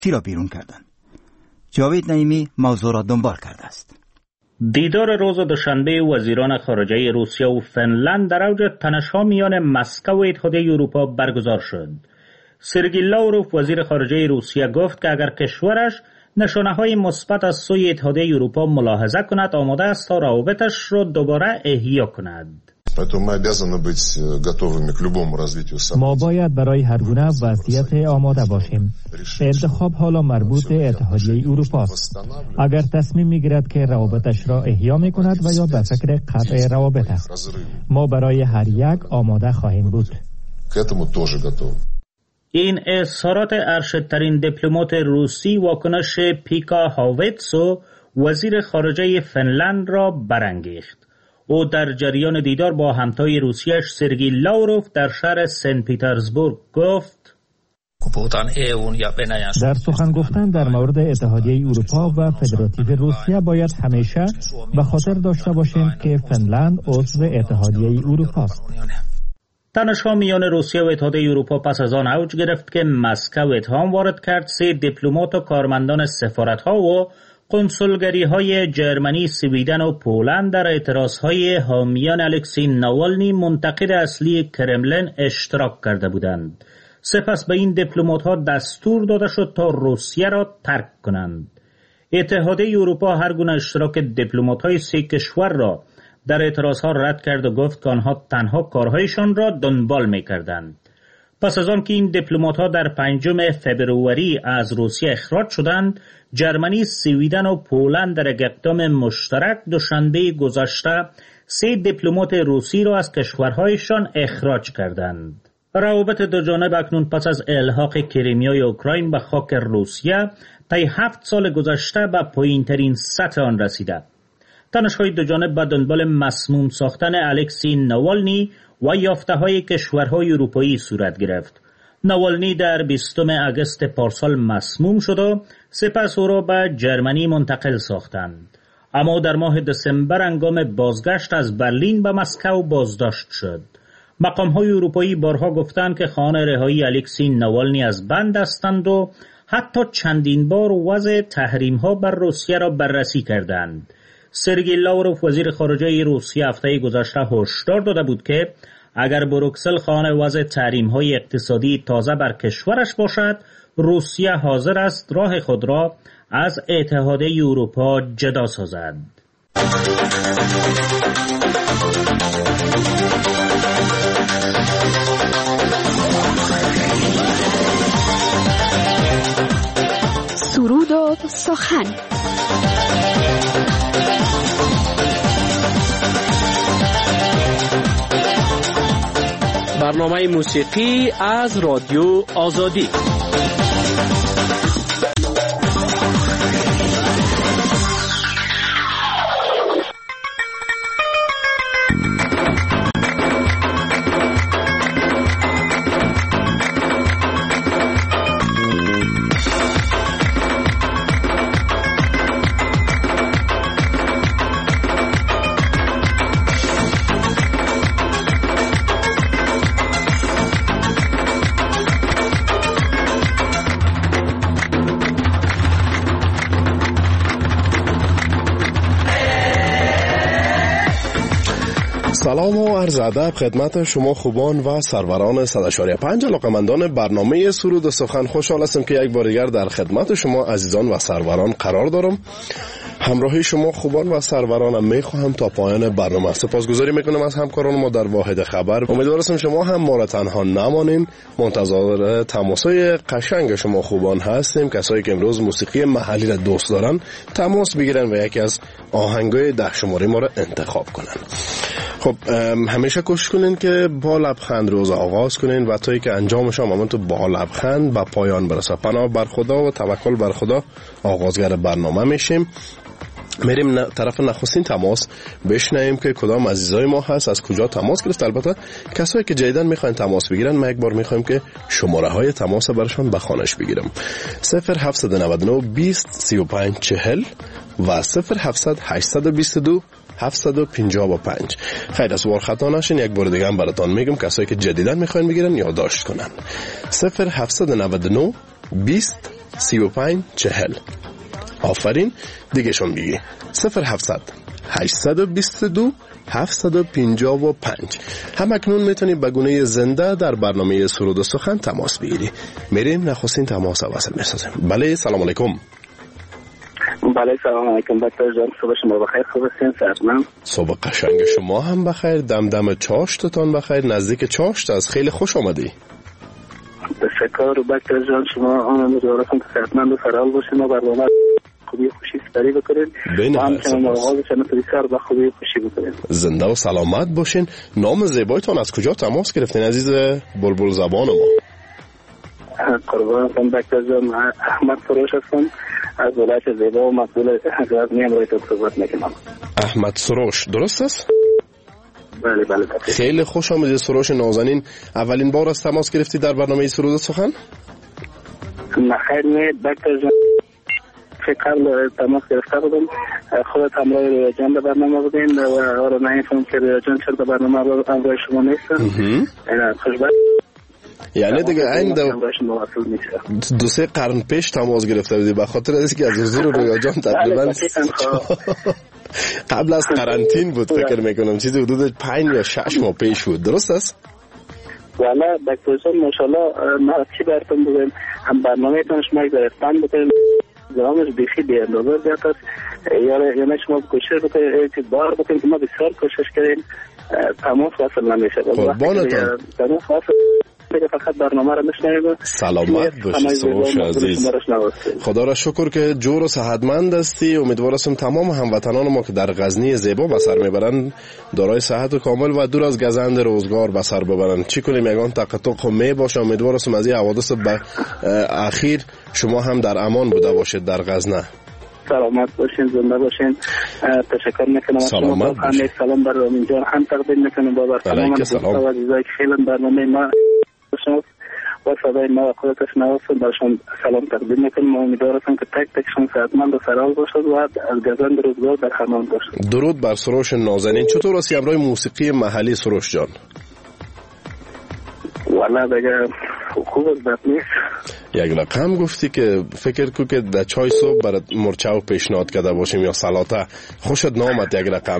چی را بیرون کردند؟ جاوید نعیمی موضوع را دنبال کرده است. دیدار روز دوشنبه وزیران خارجه روسیه و فنلند در اوج تنش‌ها میان مسکو و اتحادیه اروپا برگزار شد. سرگئی لاوروف وزیر خارجه روسیه گفت که اگر کشورش نشانه‌های مثبت از سوی اتحادیه اروپا ملاحظه کند آماده است تا روابطش را دوباره احیا کند. ما باید برای هر گونه وضعیت آماده باشیم. انتخاب حالا مربوط به اتحادیه اروپا است. اگر تصمیم میگیرد که روابطش را احیا میکند و یا به فکر قطع روابط است، ما برای هر یک آماده خواهیم بود. این اظهارات ارشدترین دیپلمات روسی واکنش پیکا هاویتسو وزیر خارجه فنلند را برانگیخت. او در جریان دیدار با همتای روسیه‌اش سرگئی لاوروف در شهر سن پیترزبورگ گفت: در سخن گفتن در مورد اتحادیه اروپا و فدراتیو روسیه باید همیشه به خاطر داشته باشیم که فنلند عضو اتحادیه اروپا است. تنش‌ها میان روسیه و اتحادیه اروپا پس از آن اوج گرفت که مسکو اتهام وارد کرد 3 دیپلمات و کارمندان سفارت‌ها و کنسولگری‌های جرمنی، سویدن و پولند در اعتراض‌های حامیان الکسی ناوالنی منتقد اصلی کرملین اشتراک کرده بودند. سپس به این دیپلمات‌ها دستور داده شد تا روسیه را ترک کنند. اتحادیه اروپا هر گونه اشتراک دیپلمات‌های 3 کشور را در اعتراض‌ها رد کرد و گفت که آنها تنها کارهایشان را دنبال می‌کردند. پس از آن که این دیپلمات‌ها در 5 فبروری از روسیه اخراج شدند، جرمنی، سویدن و پولند در یک اقدام مشترک دوشنبه گذشته 3 دیپلمات روسی را از کشورهایشان اخراج کردند. روابط دو جانب اکنون پس از الحاق کریمیای اوکراین به خاک روسیه طی 7 سال گذشته به پایین‌ترین سطح آن رسیده. تنش‌های دو جانب به دنبال مسموم ساختن الکسی ناوالنی و یافته‌های کشورهای اروپایی صورت گرفت. ناوالنی در 20 اگست پارسال مسموم شد و سپس او را به جرمنی منتقل ساختند. اما در ماه دسامبر هنگام بازگشت از برلین به مسکو بازداشت شد. مقام‌های اروپایی بارها گفتند که خواهان رهایی الکسی ناوالنی از بند هستند و حتی چندین بار وضع تحریم‌ها بر روسیه را بررسی کردند. سرگئی لاوروف وزیر خارجه روسیه هفته گذشته هشدار داده بود که اگر بروکسل خواهان وضع تحریم‌های اقتصادی تازه بر کشورش باشد، روسیه حاضر است راه خود را از اتحادیه اروپا جدا سازد. سرود و سخن. برنامه موسیقی از رادیو آزادی. سلام و عرض ادب خدمت شما خوبان و سروران 100.5 علاقه‌مندان برنامه سرود و سخن. خوشحال هستم که یک بار دیگر در خدمت شما عزیزان و سروران قرار دارم. همراهی شما خوبان و سرورانم میخواهم تا پایان برنامه. سپاسگزاری میکنم از همکاران ما در واحد خبر. امیدوارم شما هم ما را تنها نمانین. منتظر تماسای قشنگ شما خوبان هستیم. کسایی که امروز موسیقی محلی را دوست دارن تماس بگیرن و یکی از آهنگای 10 شماره ما را انتخاب کنن. خب همیشه کوشش کنین که با لبخند روز آغاز کنین و تا اینکه انجامش هم تو با لبخند به پایان برسه. پناه بر خدا و توکل بر خدا آغازگر برنامه میشیم. میریم طرف نخستین تماس بشنویم که کدام عزیزای ما هست، از کجا تماس گرفت. البته کسایی که جدیدن میخواین تماس بگیرن ما یک بار میخوایم که شماره های تماس برشان بخوانش بگیرم. 0799 20 35 40 و 0700 822 755. خیر از خطا نشین. یک بار دیگه هم براتون میگم کسایی که جدیدن میخواین بگیرن یادداشت کنن. 0799 20 3540. آفرین، دیگه شون بگی 0700 822 755. هم اکنون میتونی به گونه زنده در برنامه سرود و سخن تماس بگیری. میریم نخستین تماس وصل میسازیم. بله، سلام علیکم. بله، سلام علیکم دکتر جان. صبح شما بخیر. خوب هستین؟ صحتمند؟ صبح قشنگ شما هم بخیر. دم چاشتتان بخیر. نزدیک چاشت از خیلی خوش آمدی. تشکر دکتر جان. شما امیدوارم که صحتمند و سرحال باشین و برنامه خوبی خوشی سپری بکنید و همچنان آغاز چنین سر با خوبی خوشی بکنید. زنده و سلامت باشین. نام زیبایتان از کجا تماس گرفتین عزیز بلبل زبان ما؟ قربانتان دکتر جان. احمد سروش هستم از ولایت زیبا و مسئول غزنی امروی صحبت میکنم. احمد سروش درست است؟ بله بله دکتر. خیلی خوش آمدید سروش نازنین. اولین بار از تماس گرفتی در برنامه سرود و سخن؟ نخیر نه دکتر جان، قبل تماس گرفته بودم. خودت همراه ریاجان در برنامه بودین و آره نمیفهم که ریاجان چرا در برنامه همراه شما نیستن. خوشبخت. یعنی دیگه این دو سه قرن پیش تماس گرفته بودی به خاطر از که از حضور ریاجان تقریبا قبل از قرنطین بود فکر میکنم، چیزی حدود 5 یا 6 ماه پیش بود. درست است؟ والا دکتر جان ماشاءالله ما چی براتون بگم، هم برنامه‌تون شما گرفتن بکنید زمانش بیخی به اندازه زیاد است. یعنی شما کوشش بکنید اعتبار بکنید که ما بسیار کوشش کردیم تماس وصل نمیشه. قربانتان. تماس وصل فقط برنامه را نشنوید. سلامت باشی سروش عزیز. خدا را شکر که جور و صحتمند هستی. امیدوارم تمام هموطنان ما که در غزنی زیبا به سر میبرند دارای صحت کامل و دور از گزند روزگار به سر ببرند. چی کنیم یگان تقطق می باشه. امیدوارم از این حوادث اخیر شما هم در امان بوده باشید در غزنه. سلامت باشین، زنده باشین. تشکر میکنم. سلامت باشین. سلام بر رامین جان هم تقدیم میکنم با تمام دوستان و عزیزایی که خیلی برنامه ما و صدای ما و خودتش نوستن برشان سلام تقدیم میکنم. امیدوارم که تک تکشون صحتمند و سرحال باشد و از گزند روزگار در امان باشد. درود بر سروش نازنین. چطور است امروز موسیقی محلی سروش جان؟ والا دیگه خوب است، بد نیست. یک رقم گفتی که فکر کو که در چای صبح برات مرچاو پیشنهاد کرده باشیم یا سلاته. خوشت نامد یک رقم؟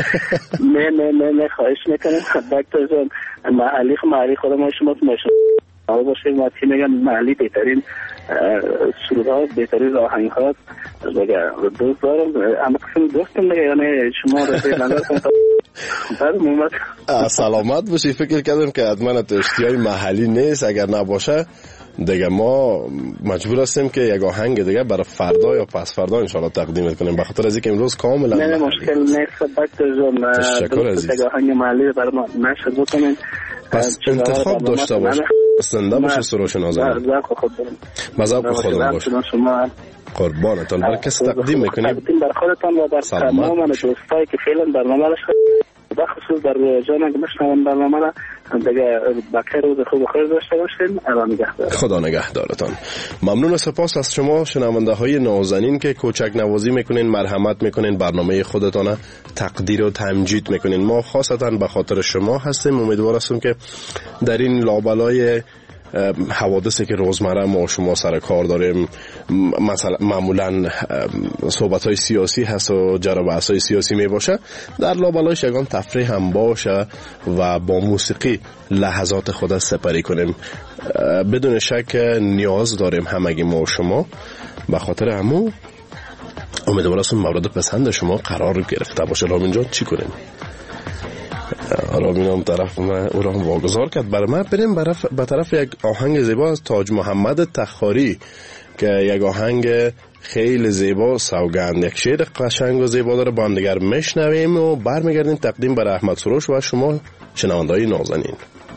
نه خواهش میکنم دکتر جان. محلی خودم شما آقا باشه. ما چی میگن محلی بهترین سرودها بهترین آهنگ ها دیگه. دوست دارم اما قسم دوستم دیگه، یعنی شما رو به نظر کنم سلامت باشی. فکر کردم که حتما اشتیای محلی نیست. اگر نباشه دیگه ما مجبور هستیم که یک آهنگ دیگه برای فردا یا پس فردا انشالله تقدیم کنیم به خاطر از اینکه امروز کاملا نه مشکل نیست دکتر جان. تشکر عزیز. یک آهنگ محلی برای ما نشر بکنیم. پس انتخاب داشته باش. زنده باشه سروش نازنین. مذاق خودم باشه. قربانتان. برای کسی تقدیم میکنیم؟ بر خودتان و بر تمام دوستایی که فعلا برنامه را بخصوص در جان اگه بشنون برنامه را دیگه بخیر روز خوب خیر داشته باشین. الان نگهدار. خدا نگهدارتان. ممنون و سپاس از شما شنونده های نازنین که کوچک نوازی میکنین، مرحمت میکنین، برنامه خودتان تقدیر و تمجید میکنین. ما خاصتا به خاطر شما هستیم. امیدوارم که در این لابلای حوادثی که روزمره ما شما سر کار داریم، مثلا معمولا صحبت های سیاسی هست و جر و بحث های سیاسی می باشه، در لابلایش یکان تفریح هم باشه و با موسیقی لحظات خود سپری کنیم. بدون شک نیاز داریم همگی ما و شما. به خاطر همون امیدوارم مورد پسند شما قرار گرفته باشه. رامین جان چی کنیم؟ رامین هم طرف من او را هم واگذار کرد. برای من بریم به طرف یک آهنگ زیبا از تاج محمد تخاری که یک آهنگ خیلی زیبا سوگند، یک شعر قشنگ و زیبا داره. با هم دیگر میشنویم و برمیگردیم تقدیم بر احمد سروش و شما شنونده‌های نازنین.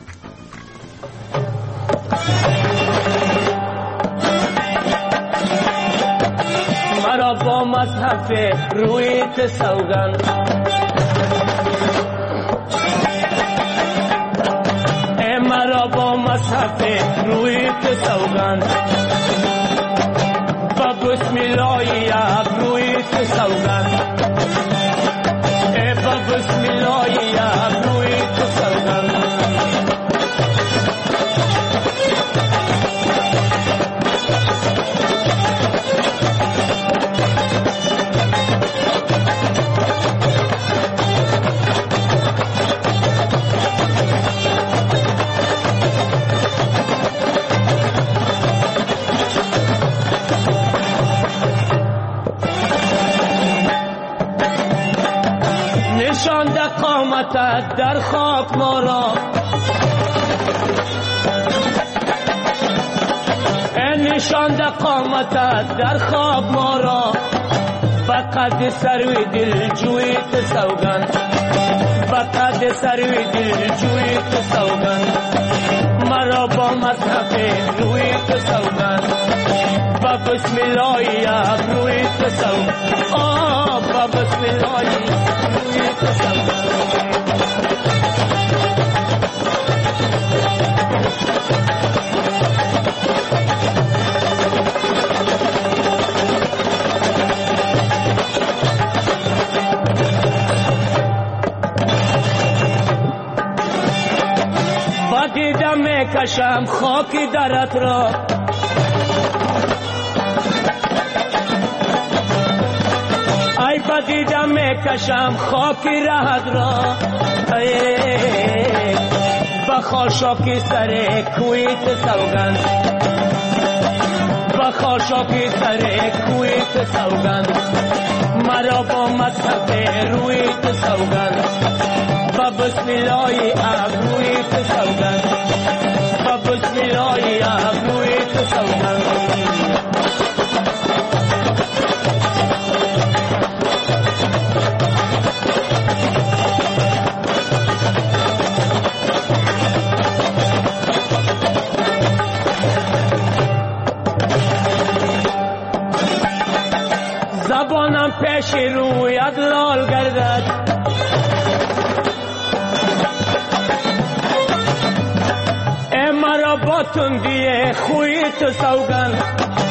مرا با مذهب رویت سوگند، مرا با مصحف رویت سوگند، با بسم الله رویت سوگند، با بسم الله رویت سوگند. قامتت در خاک ما را نشانده قامتت در خاک ما را فقط سروی دل جوی تو سوگند فقط سروی دل جوی تو سوگند مرا با مذهب روی تو سوگند و بسم الله روی تو سوگند و بسم الله روی تو سوگند دیدم میکشم خاکی درت را ای بدیدم میکشم خاکی رهت را و خاشاکی سر کویت سوگند و خاشاکی سر کویت سوگند مرا با مذهب رویت سوگند و بسم الله رویت سوگند و بسم الله رویت سوگند زبانم پیش رویت لال گردد مرا با تندی خوی تو سوگند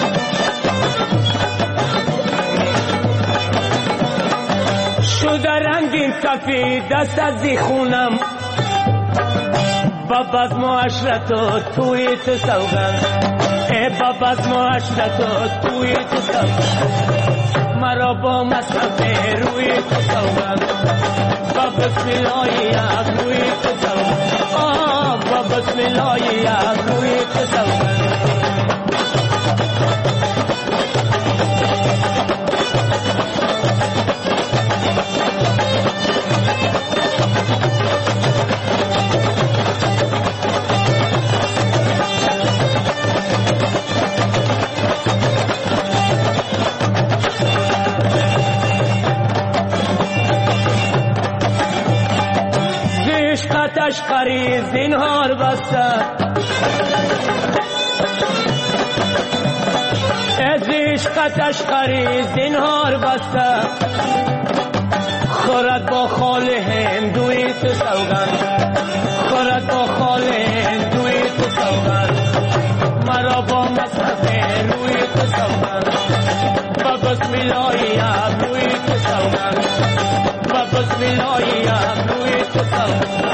شده رنگین کفی دست از خونم باب از معاشرت و توی تو سوگند باب از معاشرت و توی تو سوگند مرا با مذهب روی تو سوگند و بسم الله روی تو سوگند و بسم الله روی تو سوگند عشقری زینهار بسته از عشقت عشقری زینهار بسته خورد با خال هندوی تو سوگند خورد با خال هندوی تو سوگند مرا با مذهب روی تو سوگند و بسم الله روی تو سوگند و بسم الله روی تو سوگند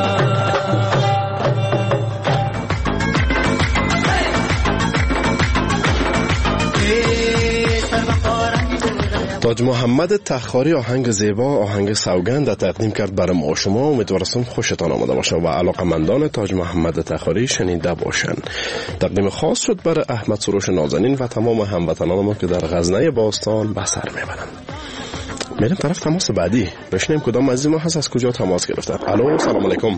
تاج محمد تخاری آهنگ زیبا آهنگ سوگند تقدیم کرد برای ما شما. امیدوارم خوشتان آمده باشه و علاقمندان تاج محمد تخاری شنیده باشن. تقدیم خاص شد برای احمد سروش نازنین و تمام هموطنان ما که در غزنه باستان به سر میبرند. میریم طرف تماس بعدی بشنیم کدام عزیز ما هست از کجا تماس گرفته. الو سلام علیکم.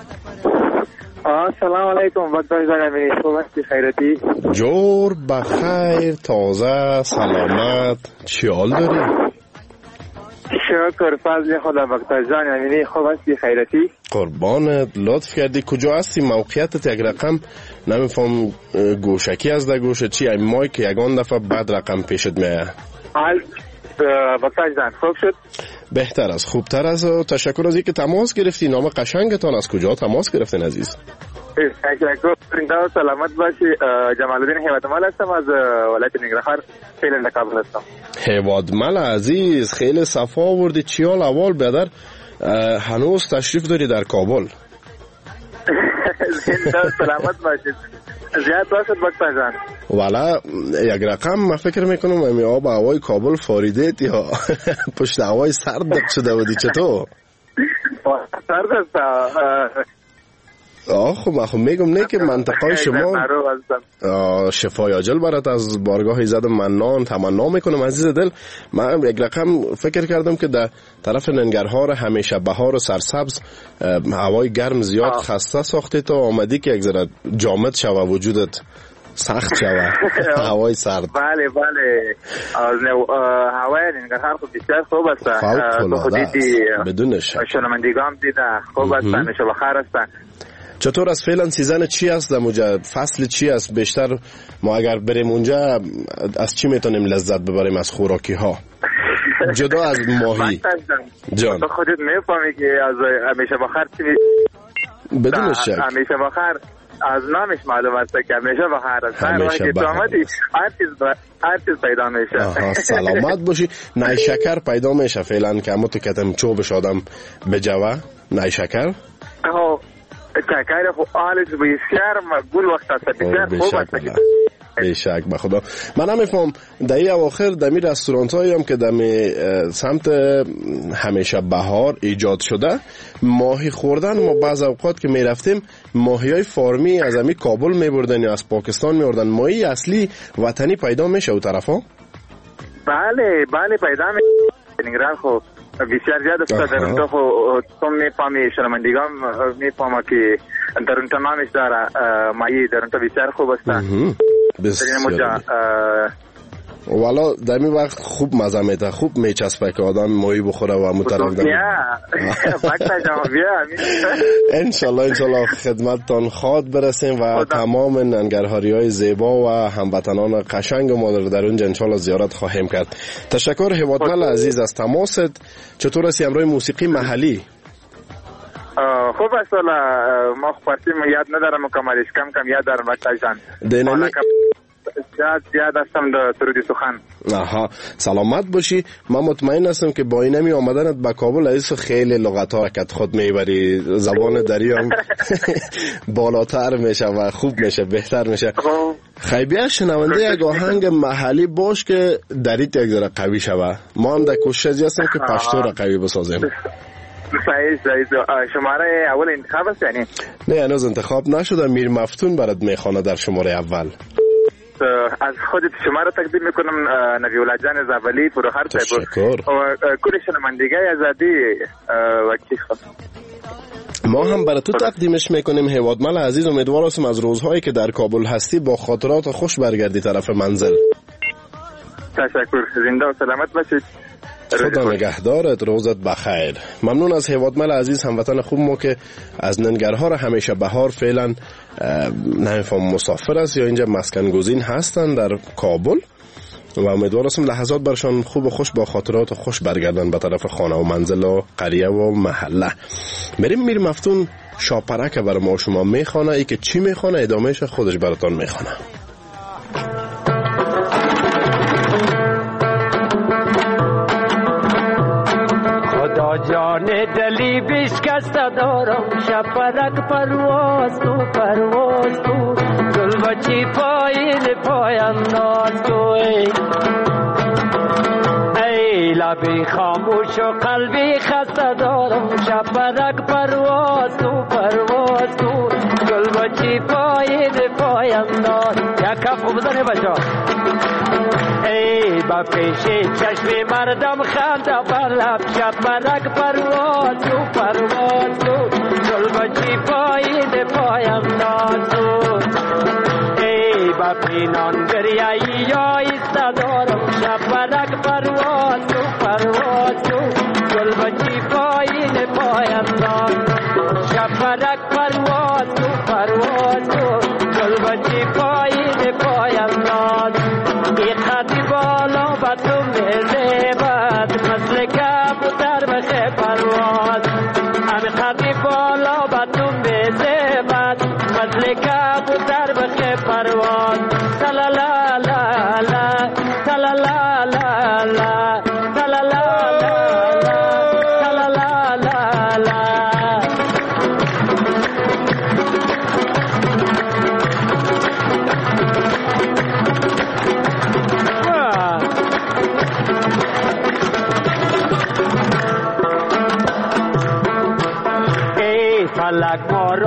سلام علیکم وقت دارید خوب هستی خیرتی؟ جور بخیر تازه سلامت چی حال داری؟ شکر فضل خدا وقت جان امینی خوب هستی خیرتی؟ قربانت لطف کردی کجا هستی موقعیتت یک رقم نمیفهم گوشکی از ده گوشه چی مای که یگان دفعه بعد رقم پیشت میه حال وقت جان خوب شد؟ بهتر از خوبتر از تشکر از اینکه تماس گرفتی. نام قشنگتان از کجا تماس گرفتین عزیز؟ تشکر سلامت باشی. جمال الدین هیوادمل هستم از ولایت ننگرهار خیلی لقب هستم. هیوادمل عزیز خیلی صفا آوردی چی حال اول بیادر هنوز تشریف داری در کابل؟ سلامت باشید زیاد باشد بکتا جان. والا یک رقم من فکر میکنم امی آب هوای کابل فاریده یا پشت هوای سرد شده بودی چطور؟ سرد است خب میگم نه که منطقه شما شفای عاجل برات از بارگاه ایزد منان تمنا میکنم عزیز دل. من یک رقم فکر کردم که در طرف ننگرهار همیشه بهار و سرسبز هوای گرم زیاد خسته ساخته تا آمدی که یک ذره جامد شوه وجودت سخت شوه هوای سرد. بله هوای ننگرهار خب بسیار خوب است. تو خودی بدون شک شنوندگان دیده خوب است، همیشه بخیر است. چطور از فعلا سیزن چی است در اونجا؟ فصل چی است؟ بیشتر ما اگر بریم اونجا از چی میتونیم لذت ببریم از خوراکی ها جدا از ماهی؟ جان تو خودت میفهمی که از همیشه بخیر چی بدون شک همیشه بخیر از نامش معلوم است که همیشه بخیر است. همیشه بخیر هر چیز پیدا میشه. سلامت باشی. نای شکر پیدا میشه فعلا که اما تو کتم چوبش آدم بجوه نای شکر شکر خو آلش بسیار مقبول وقت است، بسیار خوب است. بیشک به خدا. من نمیفهم در این اواخر در می رستورانت هایی هم که در سمت همیشه بهار ایجاد شده ماهی خوردن، ما بعض اوقات که می رفتیم ماهی های فارمی از همی کابل می بردن یا از پاکستان می بردن. ماهی اصلی وطنی پیدا میشه او طرف ها؟ بله پیدا میشه. نگران خو بسیار زیاد است. در اونجا خو تو میفهمی شنوندگان میفهمه که در اونجا نامش داره ماهی در اونجا بسیار خوب است. بسیار والا در این وقت خوب مزه میده، خوب میچسبه که آدم ماهی بخوره و مطرف داره. انشالله خدمتتان خواد برسیم و تمام ننگرهاری های زیبا و هموطنان قشنگ ما در اونجا انشالله زیارت خواهیم کرد. تشکر هیوادمل عزیز از تماست. چطور است امروز موسیقی محلی؟ خوب است. ما پارتیم یاد ندارم کاملش، کم یاد دارم وقتا جان زیاد هستم در سرودی سخن. سلامت باشی. من مطمئن هستم که با اینمی آمدنت به کابل ایسو خیلی لغت ها کت خود میبری، زبان دری هم بالاتر میشه و خوب میشه، بهتر میشه. خیبیه شنونده یک آهنگ محلی باش که دریت یک ذره قوی شوه. ما هم در کوشش هستیم که پشتو را قوی بسازیم. صحیح. شماره اول انتخاب است یعنی؟ نه هنوز انتخاب نشده. میر مفتون برات میخوانه در شماره اول. از خودت شما را تقدیم میکنم نبی‌الله جان زابلی فروخر تشکر و کل شنوندگان آزادی وقتی خود ما هم برای تو تقدیمش میکنیم. هیوادمل عزیز امیدوار هستم از روزهایی که در کابل هستی با خاطرات خوش برگردی طرف منزل. تشکر. زنده و سلامت باشید. خدا نگهدارت. روزت بخیر. ممنون از هیوادمل عزیز هموطن خوب ما که از ننگرهار همیشه بهار فعلا نمیفهم مسافر است یا اینجا مسکن گزین هستن در کابل و امیدوار هستم لحظات برشان خوب و خوش با خاطرات و خوش برگردن به طرف خانه و منزل و قریه و محله. بریم میر مفتون شاپرک بر ما شما میخوانه. ای که چی میخوانه ادامهش خودش براتان میخوانه. جان دلی بشکسته دارم، شپرک پرواز تو گل بچی پایم ناز تو. ای لبی خاموش و قلبی خسته دارم، شپرک پرواز تو گل بچی پایم ناز. یک کف بزنه بچه. ای با پیشی چشمی مردم خنده بر لب، شپرک پرواز تو گل بچی پایم نازو. ای با پینان دریایی یا ایسته دارم، شپرک پرواز تو گل بچی پایم نازو. شپرک پرواز تو گل بچی پایم نازو. ای خطی بالا با تو میزیبد، مثل کبوتر بشه پرواز. امی خطی بالا با تو میزیبد، مثل کبوتر بشه پرواز. تلالا لا لا تلالا لا لا تلالا لا لا تلالا لا لا.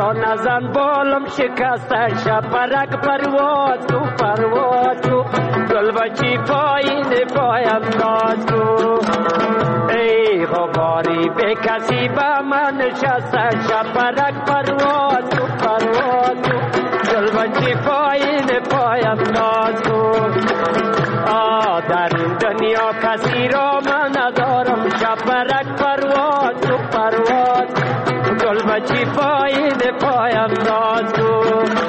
را نزن بالم شکسته شپرک پرواز کو پرواز کو گل بچی پایین پایم ناز کو ای غباری به کسی با من نشسته شپرک پرواز کو پرواز کو گل بچی پایین پایم ناز کو در این دنیا کسی را من ندارم شپرک پرواز کو پرواز گل بچی پایین پایم ناز کو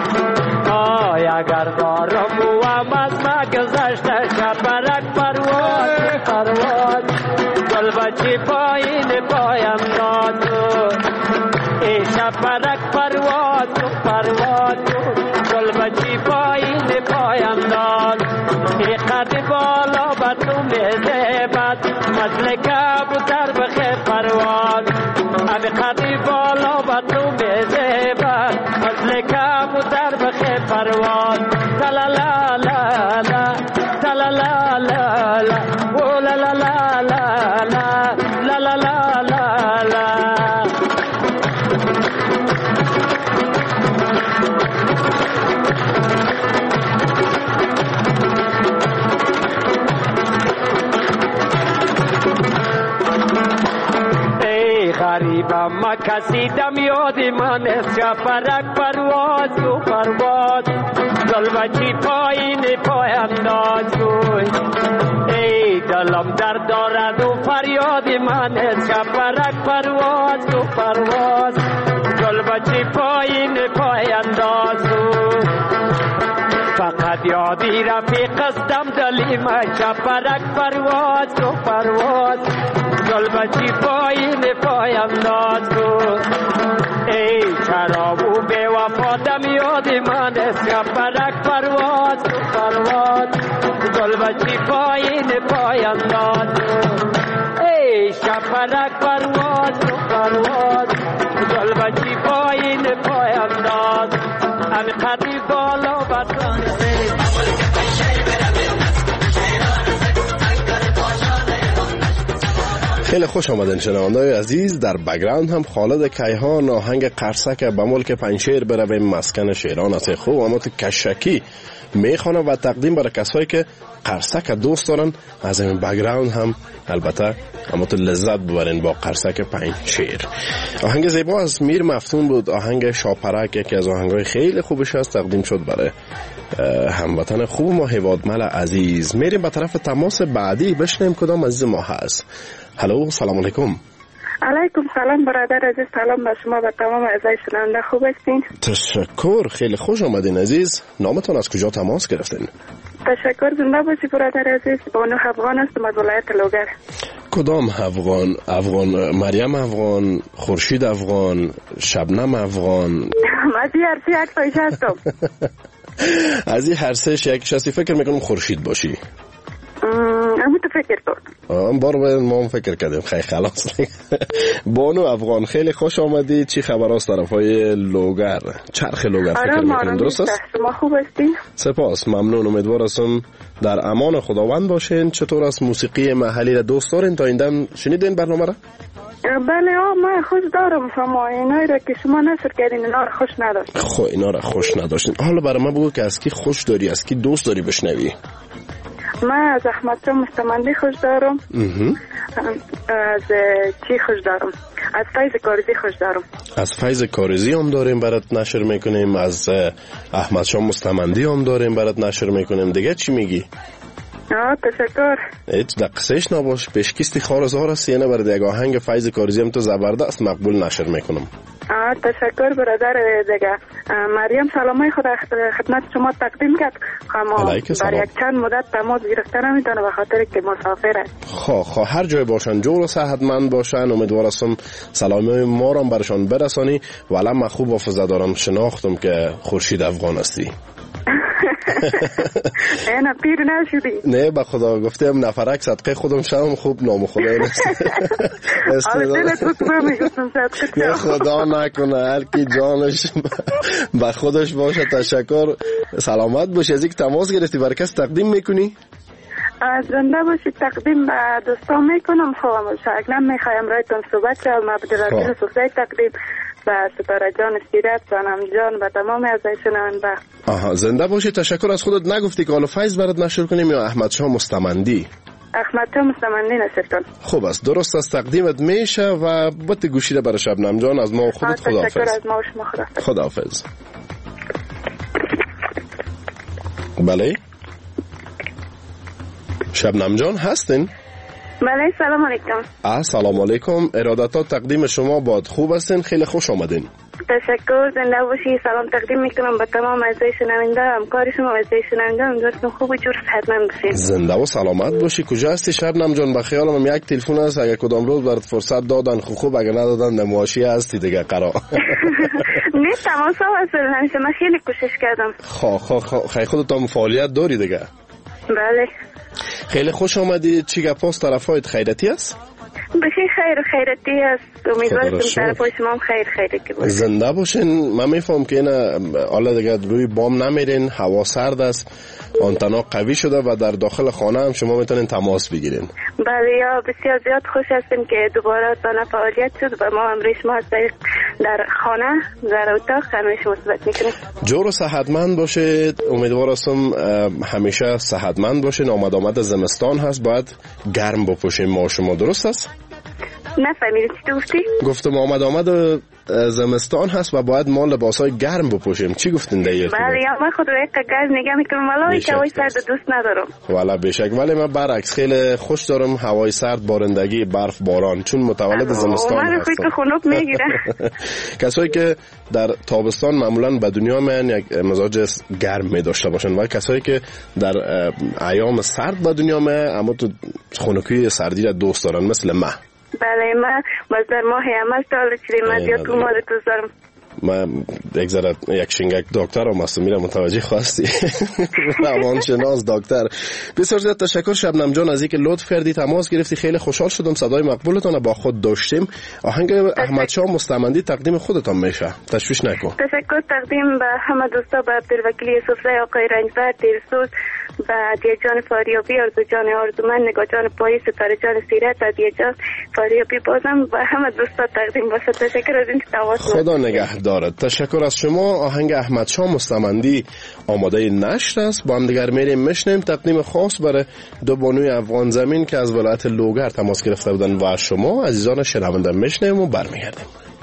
اگر دارم و هم از ما گذشته شپرک پرواز پرواز گل بچی پایین پایم ناز کو ای شپرک پرواز پرواز گل بچی پایین پایم ناز ای قد بالا بر تو میزبد مثل کبوتر بخیر پرواز ای قد بالا بر تو میزبد مثل کبوتر بخیر پرواز تلا لا لا لا تلا لا لا لا او لا لا لا لا لا لا لا لا لا غریبم ما کسی دم یاد من است شپرک پرواز کو پرواز گل بچی پایین پایم ناز کو ای دلم درد دارد و فریاد من است شپرک پرواز کو پرواز گل بچی پایین پایم ناز کو فقط یادی رفیق استم دلیم شپرک پرواز کو پرواز گل بچی پایین پایم ناز کو ای شراب و بے وفا دم یاد من است شپرک پرواز کو پرواز گل بچی پایین پایم ناز کو ای شپرک پرواز کو پرواز گل بچی پایین پایم ناز ام قدی بالا بطان خیلی خوش آمدین شنونده‌های عزیز. در بگراند هم خالد کیهان آهنگ قرصک به ملک پنجشیر برویم مسکن شیران است خوب امات کشکی میخوانه و تقدیم برای کسایی که قرصک دوست دارن. از این بگراند هم البته امات لذت ببرین با قرصک پنجشیر. آهنگ زیبا از میر مفتون بود، آهنگ شاپرک یکی از آهنگای خیلی خوبش است، تقدیم شد برای هموطن خوب ما هیوادمل عزیز. میریم به طرف تماس بعدی بشنیم کدام عزیز ما هست. هلو سلام علیکم. علیکم سلام برادر عزیز، سلام به شما و تمام اعضای شنونده. خوب هستین؟ تشکر، خیلی خوش آمدین عزیز. نامتون از کجا تماس گرفتین؟ تشکر، زنده باشی برادر عزیز. بانو افغان هستم از ولایت لوگر. کدام افغان؟ افغان مریم افغان، خورشید افغان، شبنم افغان؟ از این هر سه یک تایشه هستم. از این هر سه یکیش هستی؟ فکر میکنم خورشید باشی. همون تو فکر کن. بار باید ما هم فکر کردیم. خیلی خلاص. بانو افغان خیلی خوش آمدی. چی خبر است طرف های لوگر؟ چرخ لوگر فکر میکنم درست است؟ شما خوب هستین؟ سپاس، ممنون. امیدوار هستم در امان خداوند باشین. چطور است موسیقی محلی را دوست دارین؟ تا این دم شنیدین برنامه را؟ بله من خوش دارم. شما اینایی را که شما نشر کردین اینا را خوش نداشتین. خب اینا را خوش نداشتین. حالا برای من بگو که از کی خوش داری، از کی دوست داری بشنوی؟ من از احمد شاه مستمندی خوش دارم. از چی خوش دارم؟ از فیض کارزی خوش دارم. از فیض کارزی هم داریم برات نشر میکنیم. از احمد شاه مستمندی هم داریم برات نشر میکنیم. دیگه چی میگی؟ تشکر. هیچ دقیقش نباش. پیشکیستی خارزار است یعنی برای دیگه آهنگ فیض کارزی هم تو زبردست مقبول نشر میکنم. تشکر برادر دیگه. مریم سلامای خود خدمت شما تقدیم کرد. اما برای یک چند مدت تماس گرفته نمیتونه به خاطر که مسافره. خب هر جای باشن جور و صحتمند باشن. امیدوار هستم سلامی ما را برشان برسانی. ولی من خوب حافظه دارم، شناختم که خورشید افغان هستی. اینا پیر نشدی؟ نه به خدا گفتم نفرک صدقه خودم شدم خوب نام خدا نیست. نه خدا نکنه، هر کی جانش به خودش باشه. تشکر، سلامت باشی. از اینکه تماس گرفتی برای کس تقدیم میکنی؟ زنده باشی. تقدیم به دوستان میکنم. خواهم شاید نمیخوایم رایتون صحبت کرد. ما به دلارکیل سوسیت تقدیم و ستاره جان سیرت سانم جان و تمام اعضای شنونده. آها، زنده باشی. تشکر از خودت. نگفتی که حالا فیض برات نشر کنیم یا احمد شاه مستمندی؟ احمد شاه مستمندی نشر کن. خوب است، درست است، تقدیمت میشه و بط گوشیده برای شبنم جان از ما و خودت. خداحافظ. تشکر از ما و شما. خداحافظ. بله شبنم جان هستین؟ بله سلام علیکم. سلام علیکم. ارادتات تقدیم شما باد. خوب هستین؟ خیلی خوش آمدین. تشکر. زنده باشی. سلام تقدیم میکنم به تمام اعضای شنونده، همکار شما اعضای شنونده. امیدوارم خوب و جور صحتمند باشین. زنده و سلامت باشی. کجا هستی شبنم جان؟ به خیالم یک تلفن است، اگه کدام روز برات فرصت دادن خوب، اگه ندادن نمایشی هستی دیگه قرار. نه تماس وصل نمیشه. من خیلی کوشش کردم. خیلی خودت هم فعالیت داری دیگه. بله. خیلی خوش آمدی. چی گپاست؟ طرفایت خیرتی است؟ بخیر خیر خیرتی است. امیدوارم طرفای شما هم خیرتی باشه. زنده باشین. من میفهم که اینا حالا دیگه روی بام نمیرین، هوا سرد است، آنتنا قوی شده و در داخل خانه هم شما میتونین تماس بگیرین. بله یا بسیار زیاد خوش هستیم که دوباره تانه فعالیت شد و ما هم شما در خانه در اتاق همیشه مثبت میکنیم. جور و صحتمند باشید. امیدوار هستم همیشه صحتمند باشین. آمد زمستان هست، باید گرم بپوشیم ما شما. درست است؟ نفهمیدی چی گفتی؟ گفتم آمد زمستان هست و باید ما لباسای گرم بپوشیم. چی گفتین دیگه؟ بله یا من خود رو یک گرم نگه میکنم، ولی هوای سرد دوست ندارم. والا بیشک. ولی من برعکس خیلی خوش دارم هوای سرد، بارندگی، برف، باران، چون متولد زمستان هستم. من خودت خنک میگیره. کسایی که در تابستان معمولا به دنیا میان یک مزاج گرم می داشته باشن و کسایی که در ایام سرد به دنیا میان اما تو خنکی سردی را دوست دارن، مثل من. بله من باز در ماه عمل تاله چیزی مدیات تو مال دوست دارم. من یک شنگک دکتر هم هستم، میرم متوجه خواستی. روانشناس دکتر. بسیار زیاد تشکر شبنم جان از اینکه لطف کردی تماس گرفتی. خیلی خوشحال شدم صدای مقبولتان با خود داشتیم. آهنگ احمد شاه مستمندی تقدیم خودتان میشه، تشویش نکن. تشکر. تقدیم به همه دوستا، به عبدالوکیل سفره، آقای رنجبر، دیرسوز، و عدیه جان فاریابی، آرزو جان آرزومند، نگاه جان پایی، ستاره جان سیرت، عدیه جان فاریابی، بازم و همه دوستا تقدیم باشه. تشکر از این تماس. خدا نگه دارد. تشکر از شما. آهنگ احمد شاه مستمندی آماده نشر است. با هم دیگر میریم میشنیم. تقدیم خاص برای دو بانوی افغان زمین که از ولایت لوگر تماس گرفته بودن و شما عزیزان شنونده میشنیم و برمیگردیم.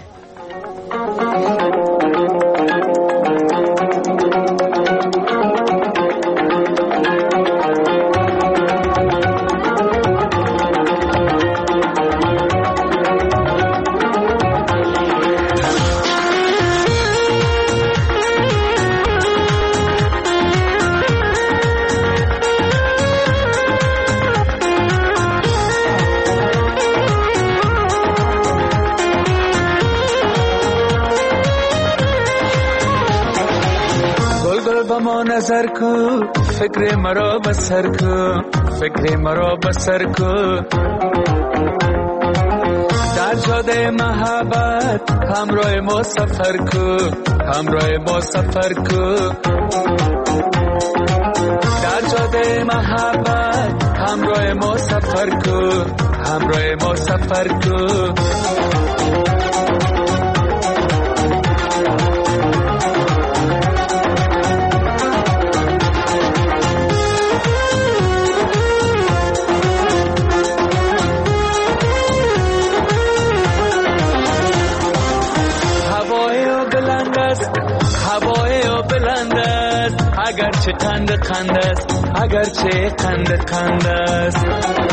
نظر کو فکر مرا بسر کو، فکر مرا بسر کو، در جاده محبت همراه ما سفر کو، همراه ما سفر کو، در جاده محبت همراه ما سفر کو، همراه ما سفر کو. اگرچه قند است، اگرچه قند است،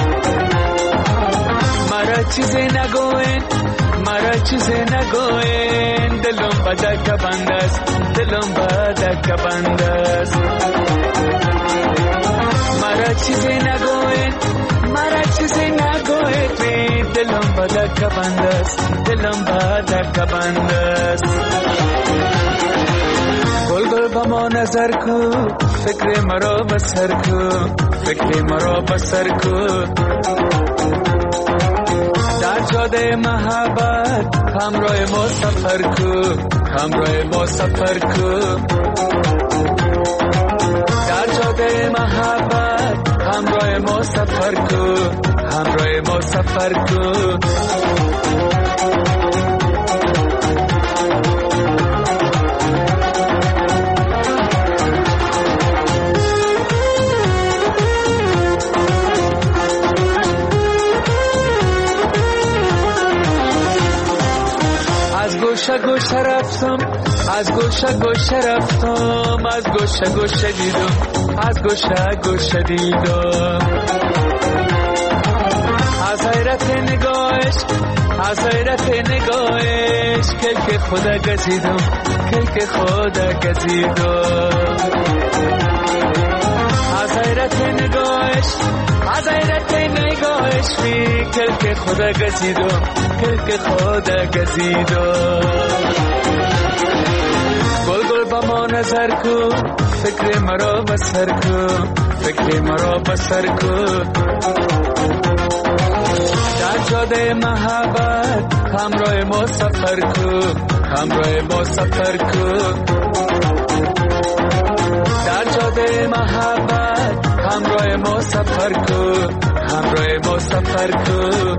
مرا چیزی نگوین، مرا چیزی نگوین، دلم به دکه بند است، دلم به دکه بند است، مرا چیزی نگوین، مرا چیزی نگوین، دلم به دکه بند است، دلم به دکه بند است. گل گل با ما نظر کو، فکر مرا بسر کو، فکر مرا بسر کو، در جاده محبت همراه ما سفر کو، همراه ما سفر کو، در جاده محبت همراه ما سفر کو، همراه ما سفر کو. گوشه گوشه رفتم از گوشه گوشه رفتم از گوشه گوشه دیدم از گوشه گوشه دیدم از حیرت نگاهش از حیرت نگاهش کلک خدا گزیدم کلک خدا گزیدم از حیرت نگاهش از حیرت نگاهش بی کلک خدا گزیدم کلک خدا گزیدم گل گل با ما نظر کو فکر مرا بسر کو فکر مرا بسر کو در جاده محبت همراه ما سفر کو همراه ما سفر کو در جاده محبت همراه ما سفر کو همراه ما سفر کو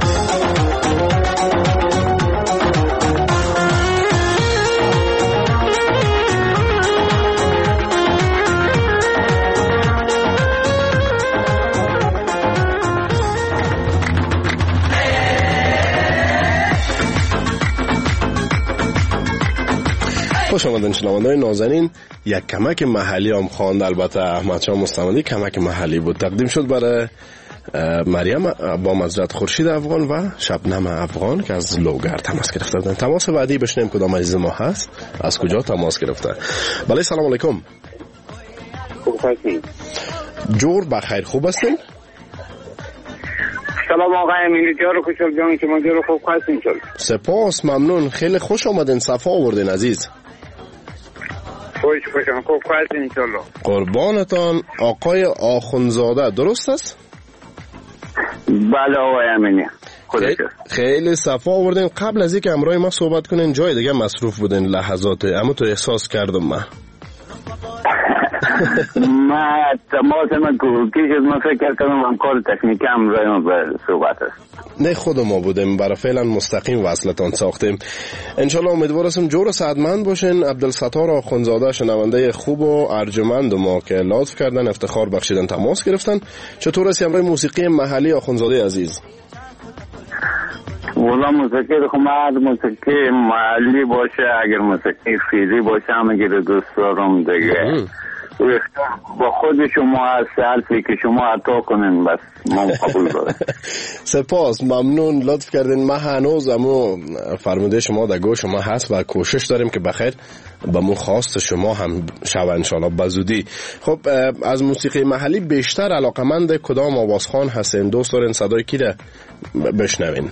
خوش آمدین شنوندگان نازنین. یک کمک محلی هم خواند، البته احمد شاه مستمندی کمک محلی بود، تقدیم شد برای مریم با مزرعه خورشید افغان و شبنم افغان که از لوگر تماس گرفته بودن. تماس بعدی بشنیم کدام عزیز ما هست، از کجا تماس گرفته. بله سلام علیکم. خوب هستین؟ جور بخیر، خوب هستین؟ سلام آقای امینی جان، خوشحال جان، شما جور خوب هستین؟ سپاس، ممنون، خیلی خوش آمدین، صفا آوردین عزیز. خوشم، خوب هستین انشالله. قربانتان. آقای آخونزاده درست است؟ بله آقای امینی. خیلی صفا آوردین. قبل از اینکه امروز ما صحبت کنین جای دیگه مصروف بودین لحظات، اما تو احساس کردم من تماس من کوکی شد، من فکر کردم من کار تکنیکی امروز به صحبت است. نه خود ما بودیم، برای فعلا مستقیم وصلتان ساختیم. انشالله امیدوار هستم جور و سعادتمند باشین. عبدالستار آخونزاده شنونده خوب و ارجمند ما که لطف کردن افتخار بخشیدن تماس گرفتن. چطور است امروز موسیقی محلی آخونزاده عزیز؟ والا موسیقی خماد موسیقی محلی باشه، اگر موسیقی فیلی باشه هم اگر دوست دارم دیگه با خود شما از حرفی که شما عطا کنین بس ما قبول داریم. سپاس، ممنون، لطف کردین. ما هنوز امو فرموده شما در گوش شما هست و کوشش داریم که بخیر با مو خواست شما هم شود انشالله بزودی. خب از موسیقی محلی بیشتر علاقمند کدام آوازخوان هستین؟ دوست دارین صدای کی را بشنوین؟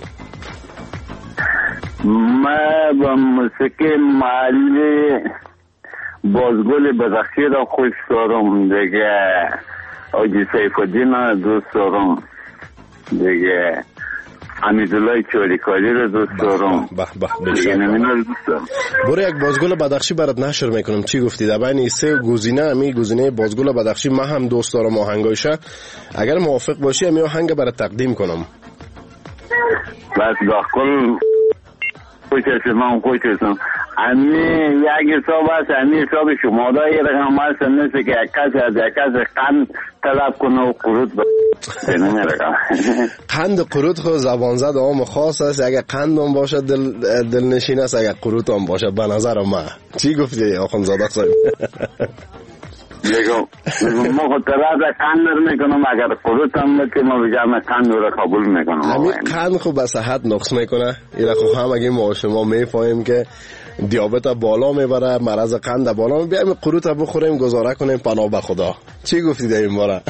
ما با موسیقی محلی بازگل بدخشی را خوش دارم دیگه، آجی سیف الدین دوست دارم دیگه، حمیدالله چاریکاری را دوست دارم دیگه، نمینا را دوست دارم. برو یک بازگل بدخشی برات نشر میکنم. چی گفتی؟ در بین سه گزینه امی گزینه بازگل بدخشی ما هم دوست دارم آهنگایشه. اگر موافق باشی امی آهنگ برات تقدیم کنم. بس داخل خوش هستم، خوش هستم. امی یک حساب هست، امی حساب شما دا یه رقم هست، نیست که یک کس از یک کس قند طلب کنه و قروط بکنه رقم. قند قروط خود زبان زد عام خاص است. اگر قند هم باشه دلنشین است، اگر قروط هم باشه به نظر ما. چی گفتی آخونزاده صاحب؟ دیگه ما خود طرف قند میکنم، اگر قروط هم که ما بجمع قند رو قبول میکنم. همین قند خود به صحت نقص میکنه. ایره خود هم اگه ما شما میفهمیم که دیابت بالا میبره، مرض قند بالا میبره، بیایم قروط بخوریم گزاره کنیم پناه به خدا. چی گفتی در این باره؟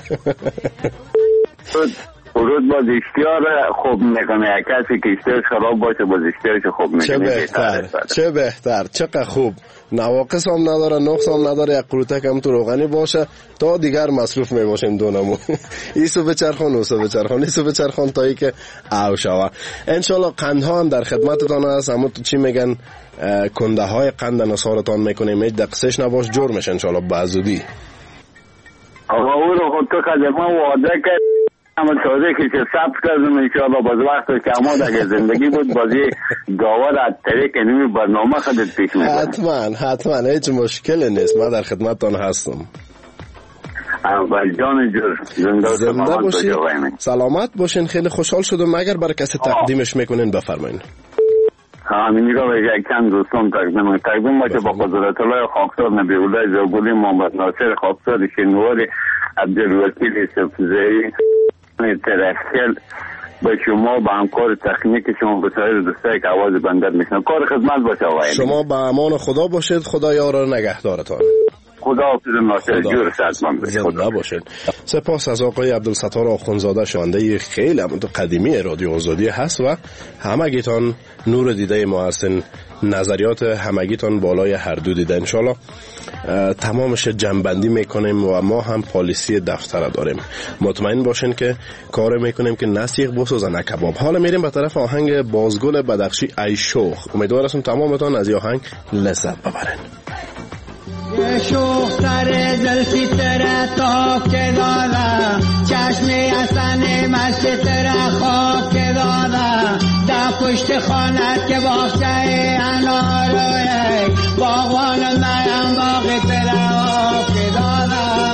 قروط باز اشتیار خوب میکنه، یک کسی که اشتیارش خراب باشه باز اشتیارش خوب میکنه. چه بهتر، چه بهتر، چقدر خوب. نواقص هم نداره، نقص هم نداره. یک قروتک هم تو روغنی باشه تا دیگر مصروف میباشیم دونمون. ایسو بچرخان اوسو بچرخان، ایسو بچرخان تایی که او شوه. انشالله قندها هم در خدمتتان هست. اما تو چی میگن کنده های قند نصارتان میکنیم، هیچ دقسش نباش، جور میشه انشالله بازودی. آقا او رو خود تو خدمه وعده که اما تازه که ثبت کردم انشاءالله باز وقت که اما دیگه زندگی بود بازی گاوار از طریق اینمی برنامه خودت پیش میکنم. حتما هیچ مشکلی نیست، من در خدمتتان هستم. اول جان جور زنده باشین، سلامت باشین. خیلی خوشحال شدم. اگر برای کسی تقدیمش میکنین بفرمایین. همینی را یک کم دوستان تقدیم باشه با قدرت الله خاکسار نبی‌الله زاگلی محمد ناصر خاکسار شنواری عبدالوکیل سفزه‌ای ترخیل به شما با همکار تکنیک شما به سایر دوستایی که آواز بنده میشنن کار خدمت باشه آقای شما به امان خدا باشید. خدا یار و نگهدارتان. خدا حافظ ناصر جور صحتمند زنده باشید. سپاس از آقای عبدالستار آخونزاده شنونده خیلی قدیمی رادیو آزادی هست و همگیتان نور دیده ما هستین. نظریات همگیتان بالای هر دو دیده. انشالله تمامش جنبندی میکنیم و ما هم پالیسی دفتر داریم. مطمئن باشین که کار میکنیم که نه سیخ بسوزه نه کباب. حالا میریم به طرف آهنگ بازگل بدخشی ای شوخ. امیدوار هستم تمامتان از این آهنگ لذت ببرین. یه شوخ سر زلفی تره تاک داده چشمی اصنی مستی تره خاک داده در پشت خانت که باخشه اناروی باغوان میم باقی تره آک داده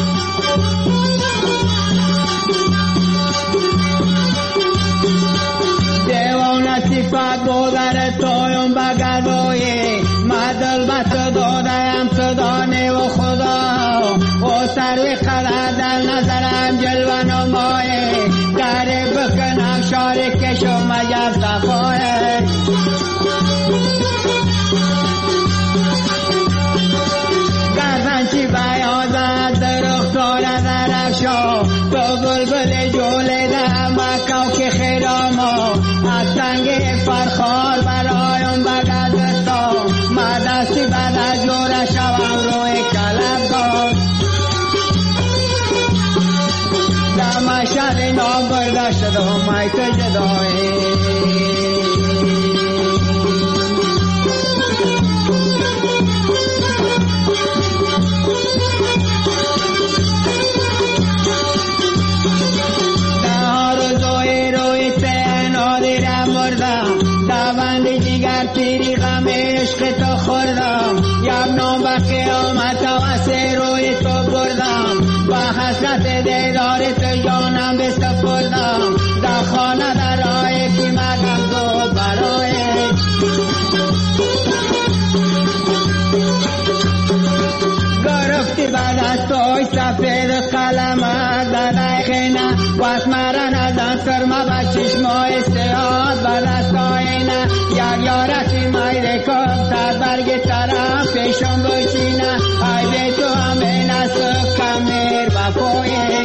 دیوان صفت بودر تویم بگدوی مدل بس دادم صدانه و خدا و سروی قدر در نظرم جلوه نمایه داره بکنم شاری کشو مجب صفایه گردن چی بیازد درختار درفشا تو بلبل جوله ده مکاو که خیراما از سنگ فرخار برایم بگذستا مدستی بعد از جوره شوم روی کلبگاه در مشهد نام برده شده میت جدایی تیری غم عشق تو خوردم یک نام به قیامت واسه روی تو بردم با حسرت دیدار تو جانم بسپردم در خانه در راه کی مگم تو برای گرفتی بعد از توی سفید قلم در خینه واس مرن از انصر ما به چشمای سیاد بعد از کاینه یک یارکی میره کن تا برگ طرف پیشم بشینه ای به تو همه نسو کمیر بپویه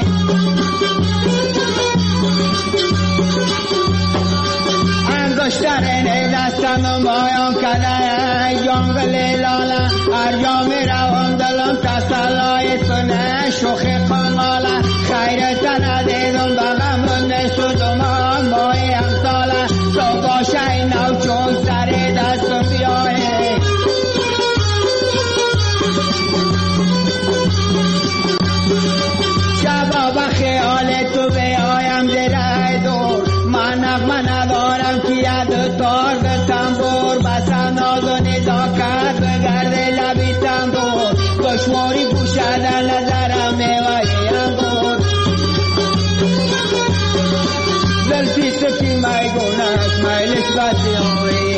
انگشترین دستم مایان کده جنگل لاله هر جا میروم دلم تسلای تونه شوخ قناله خیرت ندیدم بغم منده شدم مای امثاله تو باشه نو چون سر دستم بیایه شبا به خیال تو بیایم زره دور من نغمه ندارم که ید تار به تنبور بسن ناز و نزاکت بگرده لبی تنبور دشواری گوشه در نظرم میوهی انگور زلفی سکی میگونست میلش بسی آوی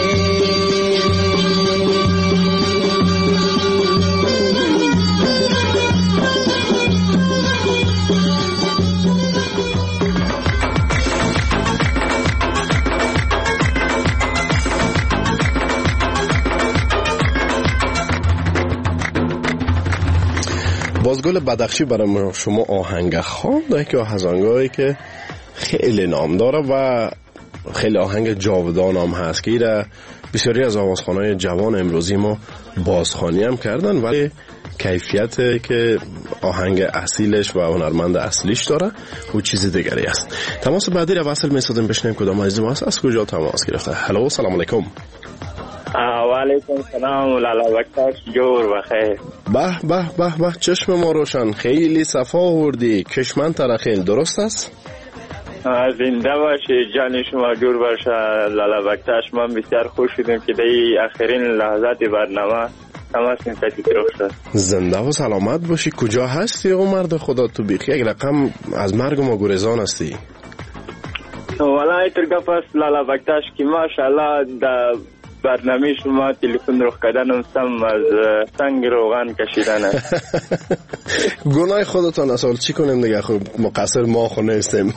بازگل بدخشی برای شما آهنگ خوانده که از آهنگایی که خیلی نام داره و خیلی آهنگ جاودان هم هست که ایره بسیاری از آوازخوانای جوان امروزی ما بازخوانی هم کردن ولی کیفیت که آهنگ اصیلش و هنرمند اصلیش داره و چیز دیگری است. تماس بعدی رو وصل می‌سازیم بشنیم کدام عزیز ما است از کجا تماس گرفته. هلو سلام علیکم. و علیکم سلام لالا وقتش جور بخیر. به چشم ما روشن خیلی صفا آوردی کشمن ترخیل درست است؟ زنده باشی جان شما جور باشه لالا وقتش ما بسیار خوش شدیم که در آخرین لحظات برنامه تماس گرفته شد. زنده و سلامت باشی. کجا هستی او مرد خدا تو بیخی یک رقم از مرگ ما گریزان هستی؟ والا اینطور گپ است لالا وقتش که ماشاءالله در برنامه شما تلفن رو کردنم سم از سنگ روغن کشیدن است. گناه خودتان اصلا چی کنیم دیگه، خب مقصر ما خو نیستیم.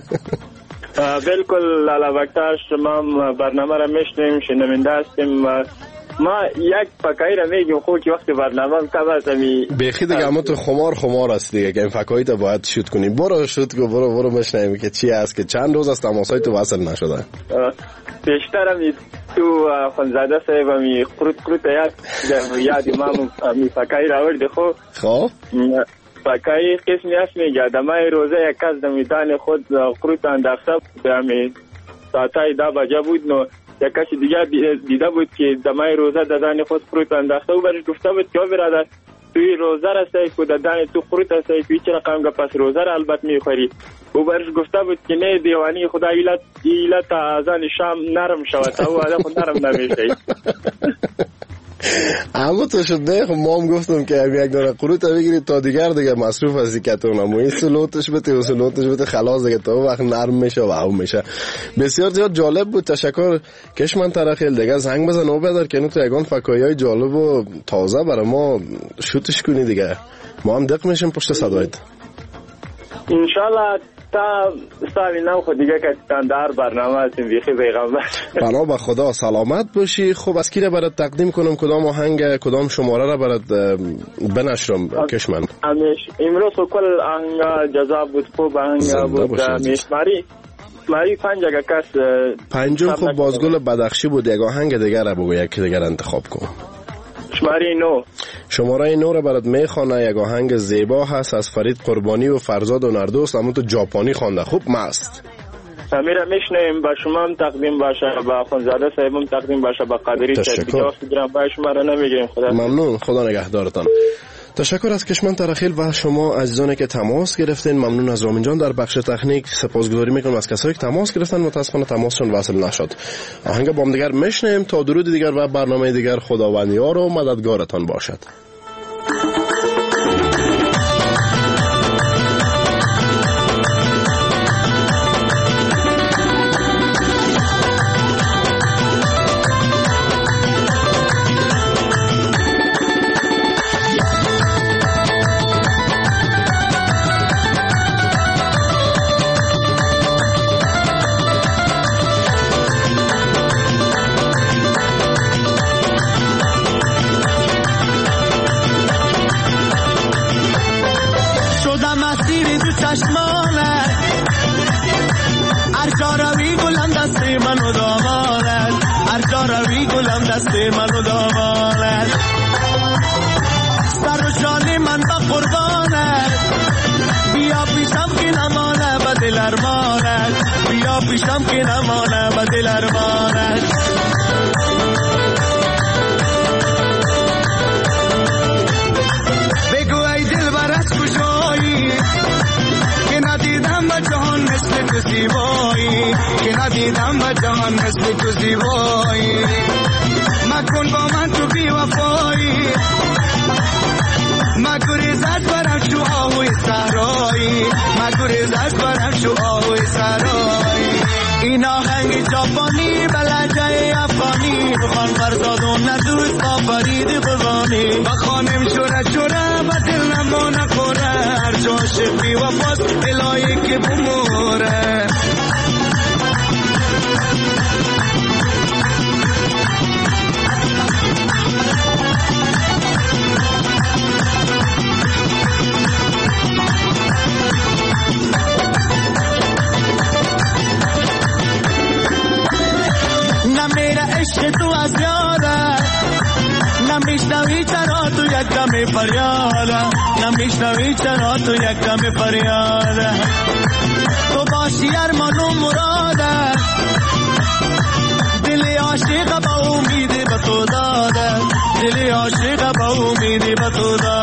بالکل لالا بکتاش ما برنامه را میشنیم، شنونده هستیم. ما یک فکایی را میگیم خوب که وقتی برنامه کم است همی بیخی دیگه اما تو خمار است دیگه که این فکایی تا باید شوت کنیم. برو شوت کن، برو مشنیم که چی است که چند روز از تماسای تو وصل نشده. پیشتر همی تو خونزاده صاحب همی قروت یاد امام همی فکایی را ورده خوب فکایی قسمی هست میگه دمای روزه یک کس دمیدان خود قروت انداخته همی ساعتای 10 بجه بود. نو یک کسی دیگه دیده بود که دمای روزه دادن خود قروت انداخته و برش گفته بود که برادر توی روزه را سعی کو دادن تو قروت سعی کو چرا قام پس روزه را البته میخوری. او برش گفته بود که نه دیوانی خدا ایلت اذان شام نرم شود او آدم خود نرم نمیشه. اما تو شد نه، خب ما هم گفتم که یک دونه قروت بگیرید تا دیگه مصروف هستی که تو نموی سلوتش بده خلاص دیگه تو وقت نرم میشه و هم میشه. بسیار زیاد جالب بود. تشکر کشمن ترخیل دیگه زنگ بزن او بدار که تو یگان فکایای جالب و تازه برای ما شوتش کنی دیگه، ما هم دق میشیم پشت صدایت انشالله. تا سالی نو خود دیگه که در برنامه هستیم بیخی پیغمبر. بنا به خدا سلامت باشی. خب از کی را برات تقدیم کنم، کدام آهنگ کدام شماره را برات بنشرم کشمن؟ امروز کل آهنگ جذاب بود، خوب آهنگ بود. ماری 5 کس پنجم خب بازگل بدخشی بود. یک آهنگ دیگر را بگو، یک دیگر انتخاب کن. شماره 9 را برات میخوانه. یک آهنگ زیبا هست از فرید قربانی و فرزاد و نردوست، اما تو ژاپنی خوانده. خوب مست میره میشنیم. با شما هم تقدیم باشه، با خانزاده صاحب هم تقدیم باشه، با قادری صاحب دیگه وقتی گرم با شما را نمیگیریم. خدا ممنون، خدا نگهدارتان. تشکر از کشمن ترخیل و شما عزیزانی که تماس گرفتین. ممنون از رامین جان در بخش تکنیک. سپاسگزاری میکنم از کسایی که تماس گرفتن، متاسفانه تماسشون وصل نشد. آهنگ با هم دیگر میشنیم. تا درود دیگر و برنامه دیگر خداوند یار و مددگارتان باشد. منو دامانت سر و شال من با قربانت بیا پیشم که نمانه با دل ارمانت بیا پیشم که نمانه با دل ارمانت بگو ای دل برس کجایی که ندیدم با جهان مثل تو زیبایی که ندیدم با جهان مثل تو زیبایی مکن با من تو بی وفایی مگریز از برم شو آهوی صحرایی مگریز از برم شو آهوی صحرایی این آهنگ ژاپنی بلجه افغانی بخوان فرزاد و ندوست با فرید قربانی بخوانم شوره شوره و دل نما نخوره هر جا عاشق بی وفاست دلایی که بموره عشق تو از یادت نمیشنوی چرا تو یک دم فریادت نمیشنوی چرا تو یک دم فریادت تو باشی ارمان و مرادت دل عاشق با امید به تو دادت دل عاشق با امید به تو دادت